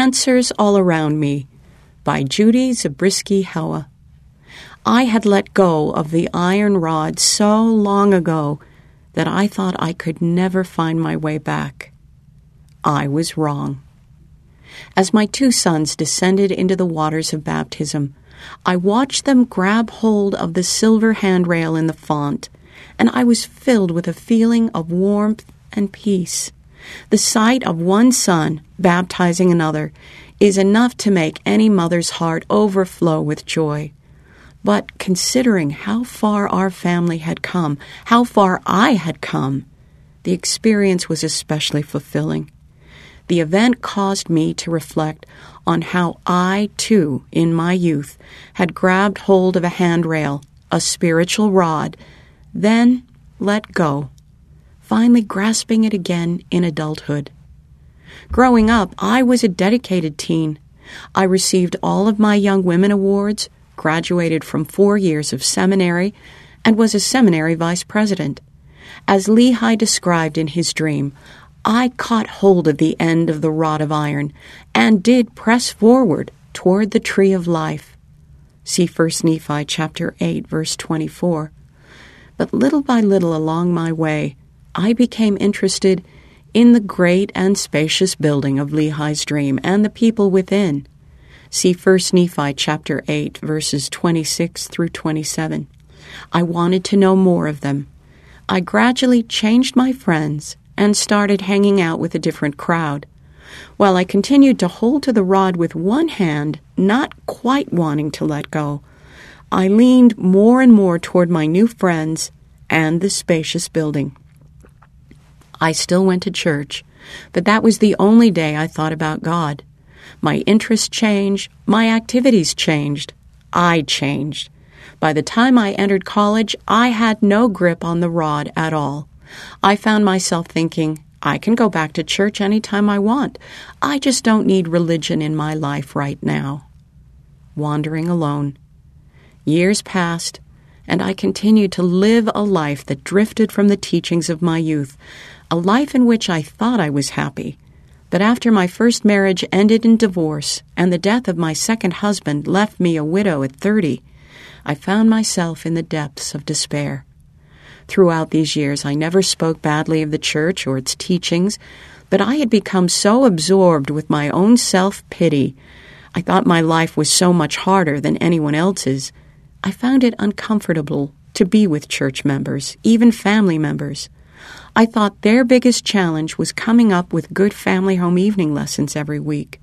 Answers All Around Me by Judy Zabriskie Howe. I had let go of the iron rod so long ago that I thought I could never find my way back. I was wrong. As my 2 sons descended into the waters of baptism, I watched them grab hold of the silver handrail in the font, and I was filled with a feeling of warmth and peace. The sight of one son baptizing another is enough to make any mother's heart overflow with joy. But considering how far our family had come, how far I had come, the experience was especially fulfilling. The event caused me to reflect on how I, too, in my youth, had grabbed hold of a handrail, a spiritual rod, then let go, finally grasping it again in adulthood. Growing up, I was a dedicated teen. I received all of my Young Women Awards, graduated from 4 years of seminary, and was a seminary vice president. As Lehi described in his dream, I caught hold of the end of the rod of iron and did press forward toward the tree of life. See 1 Nephi chapter 8, verse 24. But little by little along my way, I became interested in the great and spacious building of Lehi's dream and the people within. See 1 Nephi chapter 8, verses 26 through 27. I wanted to know more of them. I gradually changed my friends and started hanging out with a different crowd. While I continued to hold to the rod with one hand, not quite wanting to let go, I leaned more and more toward my new friends and the spacious building. I still went to church, but that was the only day I thought about God. My interests changed, my activities changed, I changed. By the time I entered college, I had no grip on the rod at all. I found myself thinking, I can go back to church anytime I want. I just don't need religion in my life right now. Wandering alone. Years passed, and I continued to live a life that drifted from the teachings of my youth, a life in which I thought I was happy. But after my first marriage ended in divorce and the death of my second husband left me a widow at 30, I found myself in the depths of despair. Throughout these years, I never spoke badly of the church or its teachings, but I had become so absorbed with my own self-pity. I thought my life was so much harder than anyone else's. I found it uncomfortable to be with church members, even family members. I thought their biggest challenge was coming up with good family home evening lessons every week.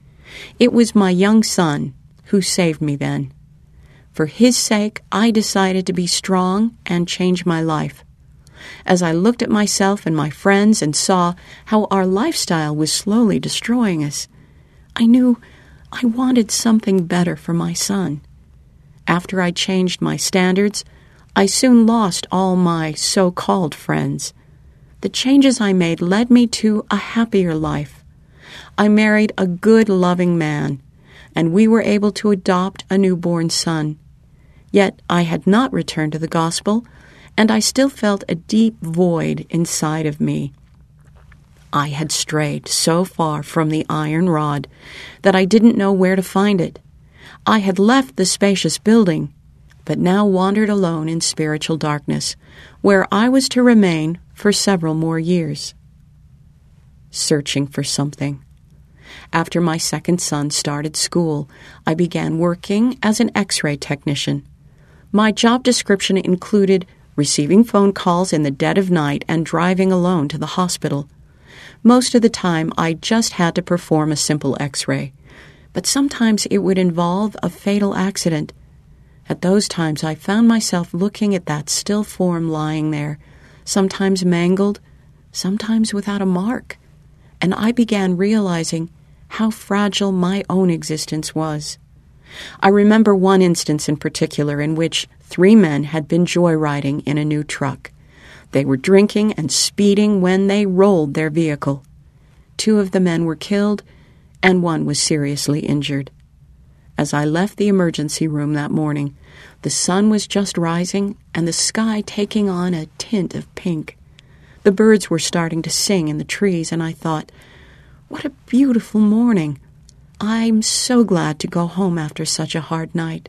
It was my young son who saved me then. For his sake, I decided to be strong and change my life. As I looked at myself and my friends and saw how our lifestyle was slowly destroying us, I knew I wanted something better for my son. After I changed my standards, I soon lost all my so-called friends. The changes I made led me to a happier life. I married a good, loving man, and we were able to adopt a newborn son. Yet I had not returned to the gospel, and I still felt a deep void inside of me. I had strayed so far from the iron rod that I didn't know where to find it. I had left the spacious building, but now wandered alone in spiritual darkness, where I was to remain for several more years. Searching for something. After my second son started school, I began working as an X-ray technician. My job description included receiving phone calls in the dead of night and driving alone to the hospital. Most of the time, I just had to perform a simple X-ray, but sometimes it would involve a fatal accident. At those times, I found myself looking at that still form lying there, sometimes mangled, sometimes without a mark, and I began realizing how fragile my own existence was. I remember one instance in particular in which 3 men had been joyriding in a new truck. They were drinking and speeding when they rolled their vehicle. 2 of the men were killed, and 1 was seriously injured. As I left the emergency room that morning, the sun was just rising and the sky taking on a tint of pink. The birds were starting to sing in the trees, and I thought, what a beautiful morning. I'm so glad to go home after such a hard night."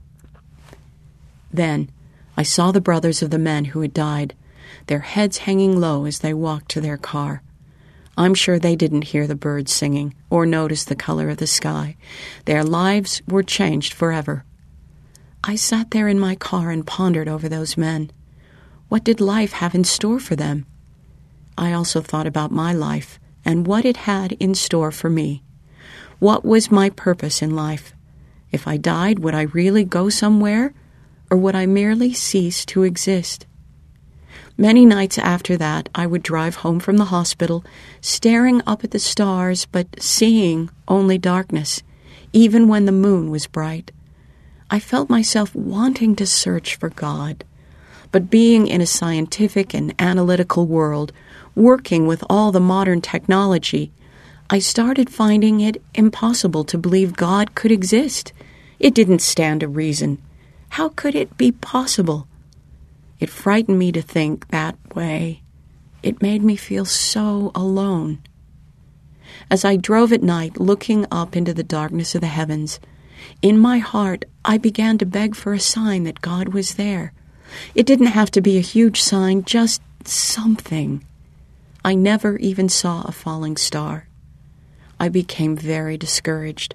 Then I saw the brothers of the men who had died, their heads hanging low as they walked to their car. I'm sure they didn't hear the birds singing or notice the color of the sky. Their lives were changed forever. I sat there in my car and pondered over those men. What did life have in store for them? I also thought about my life and what it had in store for me. What was my purpose in life? If I died, would I really go somewhere, or would I merely cease to exist? Many nights after that, I would drive home from the hospital, staring up at the stars, but seeing only darkness, even when the moon was bright. I felt myself wanting to search for God, but being in a scientific and analytical world, working with all the modern technology, I started finding it impossible to believe God could exist. It didn't stand to reason. How could it be possible? It frightened me to think that way. It made me feel so alone. As I drove at night, looking up into the darkness of the heavens, in my heart I began to beg for a sign that God was there. It didn't have to be a huge sign, just something. I never even saw a falling star. I became very discouraged.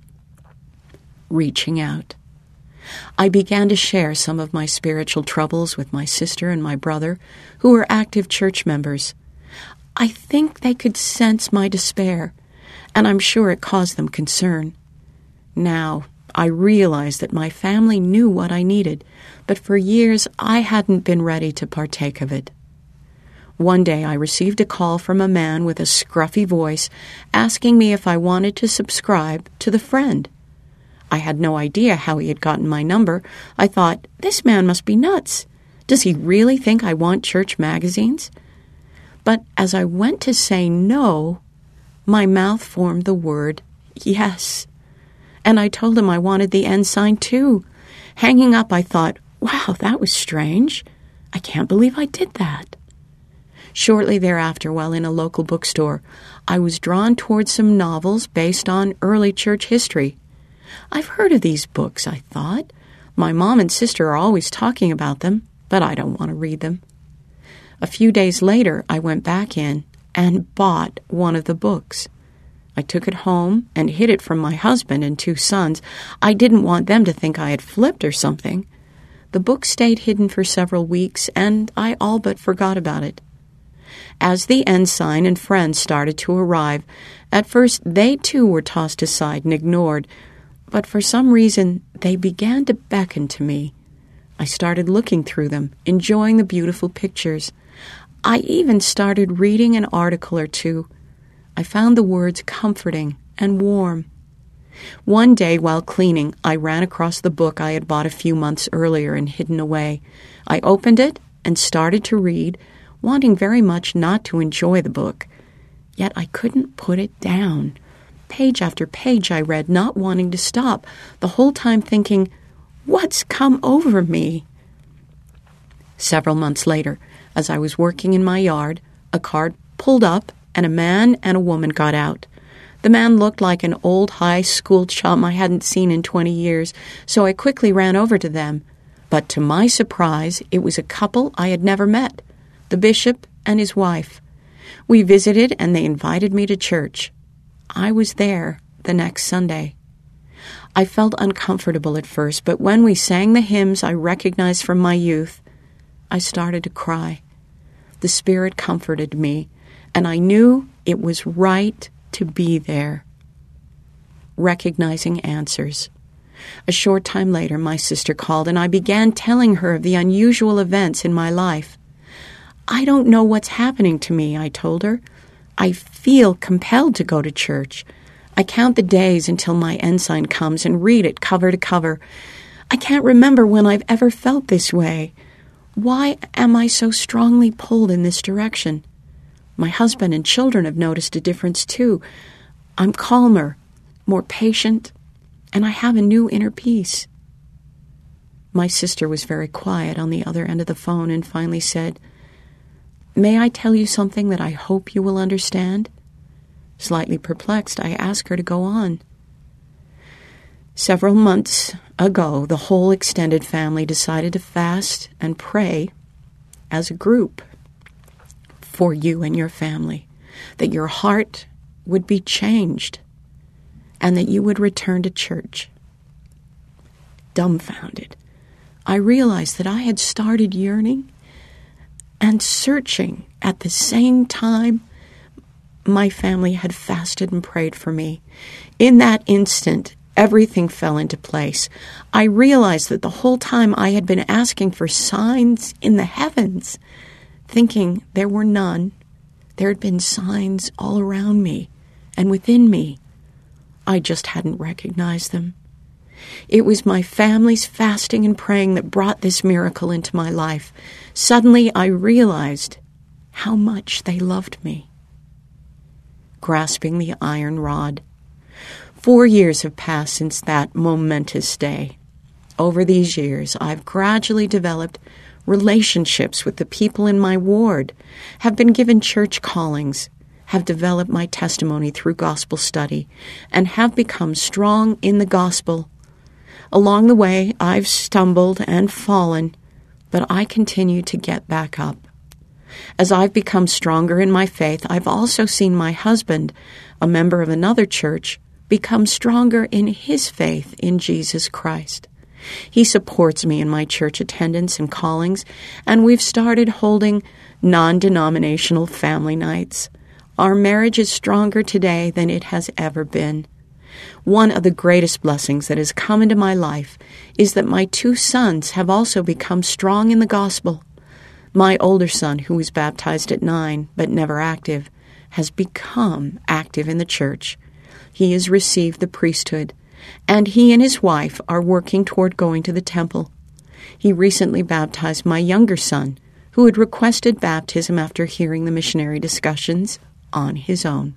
Reaching out. I began to share some of my spiritual troubles with my sister and my brother, who were active church members. I think they could sense my despair, and I'm sure it caused them concern. Now, I realized that my family knew what I needed, but for years I hadn't been ready to partake of it. One day I received a call from a man with a scruffy voice asking me if I wanted to subscribe to The Friend. I had no idea how he had gotten my number. I thought, this man must be nuts. Does he really think I want church magazines? But as I went to say no, my mouth formed the word yes. And I told him I wanted the ensign too. Hanging up, I thought, wow, that was strange. I can't believe I did that. Shortly thereafter, while in a local bookstore, I was drawn towards some novels based on early church history. I've heard of these books, I thought. My mom and sister are always talking about them, but I don't want to read them. A few days later, I went back in and bought one of the books. I took it home and hid it from my husband and 2 sons. I didn't want them to think I had flipped or something. The book stayed hidden for several weeks, and I all but forgot about it. As the ensign and friends started to arrive, at first they too were tossed aside and ignored, but for some reason they began to beckon to me. I started looking through them, enjoying the beautiful pictures. I even started reading an article or two. I found the words comforting and warm. One day while cleaning, I ran across the book I had bought a few months earlier and hidden away. I opened it and started to read, wanting very much not to enjoy the book. Yet I couldn't put it down. Page after page I read, not wanting to stop, the whole time thinking, what's come over me? Several months later, as I was working in my yard, a car pulled up and a man and a woman got out. The man looked like an old high school chum I hadn't seen in 20 years, so I quickly ran over to them. But to my surprise, it was a couple I had never met, the bishop and his wife. We visited and they invited me to church. I was there the next Sunday. I felt uncomfortable at first, but when we sang the hymns I recognized from my youth, I started to cry. The Spirit comforted me, and I knew it was right to be there. Recognizing answers. A short time later, my sister called, and I began telling her of the unusual events in my life. I don't know what's happening to me, I told her. I feel compelled to go to church. I count the days until my ensign comes and read it cover to cover. I can't remember when I've ever felt this way. Why am I so strongly pulled in this direction? My husband and children have noticed a difference too. I'm calmer, more patient, and I have a new inner peace. My sister was very quiet on the other end of the phone and finally said, "May I tell you something that I hope you will understand?" Slightly perplexed, I asked her to go on. Several months ago, the whole extended family decided to fast and pray as a group for you and your family, that your heart would be changed and that you would return to church. Dumbfounded, I realized that I had started yearning and searching at the same time my family had fasted and prayed for me. In that instant, everything fell into place. I realized that the whole time I had been asking for signs in the heavens, thinking there were none. There had been signs all around me and within me. I just hadn't recognized them. It was my family's fasting and praying that brought this miracle into my life. Suddenly I realized how much they loved me. Grasping the iron rod. 4 years have passed since that momentous day. Over these years, I've gradually developed relationships with the people in my ward, have been given church callings, have developed my testimony through gospel study, and have become strong in the gospel. Along the way, I've stumbled and fallen, but I continue to get back up. As I've become stronger in my faith, I've also seen my husband, a member of another church, become stronger in his faith in Jesus Christ. He supports me in my church attendance and callings, and we've started holding non-denominational family nights. Our marriage is stronger today than it has ever been. One of the greatest blessings that has come into my life is that my 2 sons have also become strong in the gospel. My older son, who was baptized at 9 but never active, has become active in the church. He has received the priesthood, and he and his wife are working toward going to the temple. He recently baptized my younger son, who had requested baptism after hearing the missionary discussions on his own.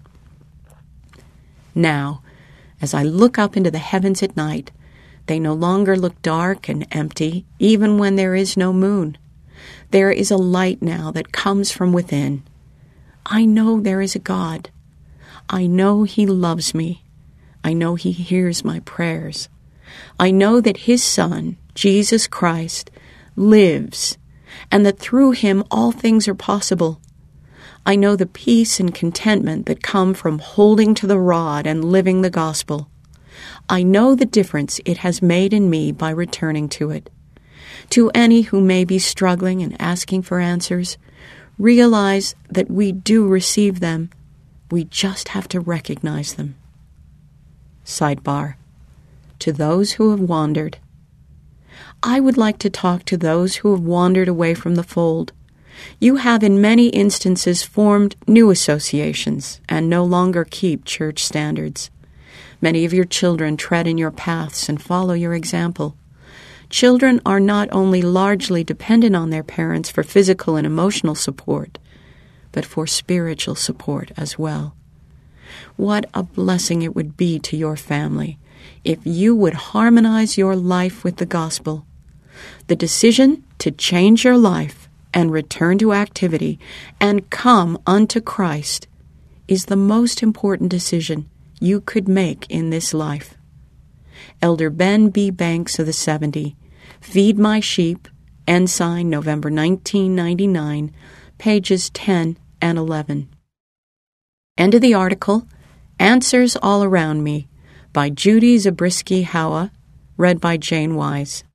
Now, as I look up into the heavens at night, they no longer look dark and empty, even when there is no moon. There is a light now that comes from within. I know there is a God. I know He loves me. I know He hears my prayers. I know that His Son, Jesus Christ, lives, and that through Him all things are possible. I know the peace and contentment that come from holding to the rod and living the gospel. I know the difference it has made in me by returning to it. To any who may be struggling and asking for answers, realize that we do receive them. We just have to recognize them. Sidebar. To those who have wandered. I would like to talk to those who have wandered away from the fold. You have in many instances formed new associations and no longer keep church standards. Many of your children tread in your paths and follow your example. Children are not only largely dependent on their parents for physical and emotional support, but for spiritual support as well. What a blessing it would be to your family if you would harmonize your life with the gospel. The decision to change your life and return to activity and come unto Christ is the most important decision you could make in this life. Elder Ben B. Banks of the 70, Feed My Sheep, Ensign, November 1999, pages 10 and 11. End of the article. Answers All Around Me by Judy Zabriskie Howe, read by Jane Wise.